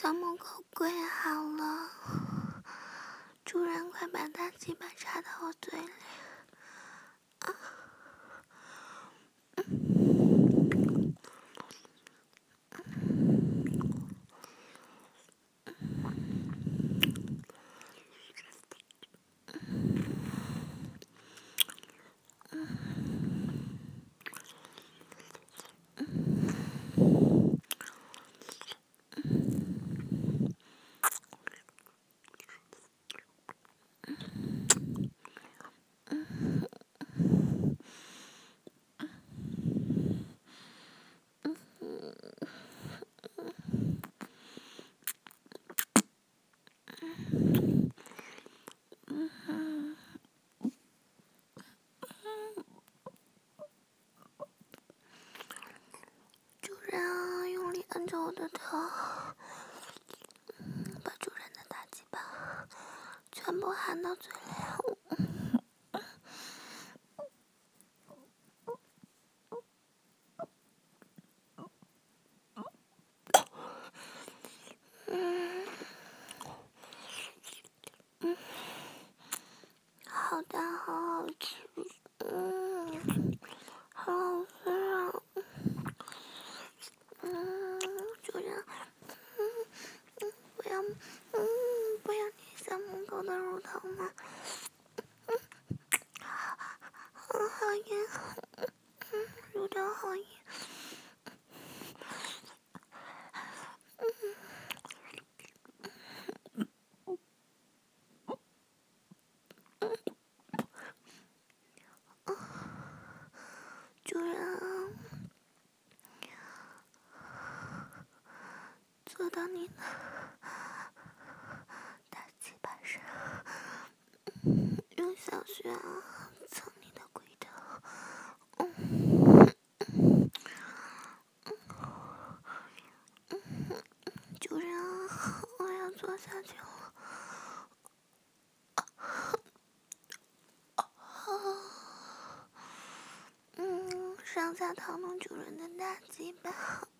小母狗跪好了，主人快把大鸡巴插到我嘴里。主人啊，用力按着我的头，把主人的大鸡巴全部含到嘴里。好大，好好吃，好好吃啊！主人，不要，不要捏小母狗的乳头嘛，好硬，乳头好硬。主人，坐到你的大鸡巴上，用小穴蹭你的龟头。主人，我要坐下去了。上下套弄主人的大鸡巴。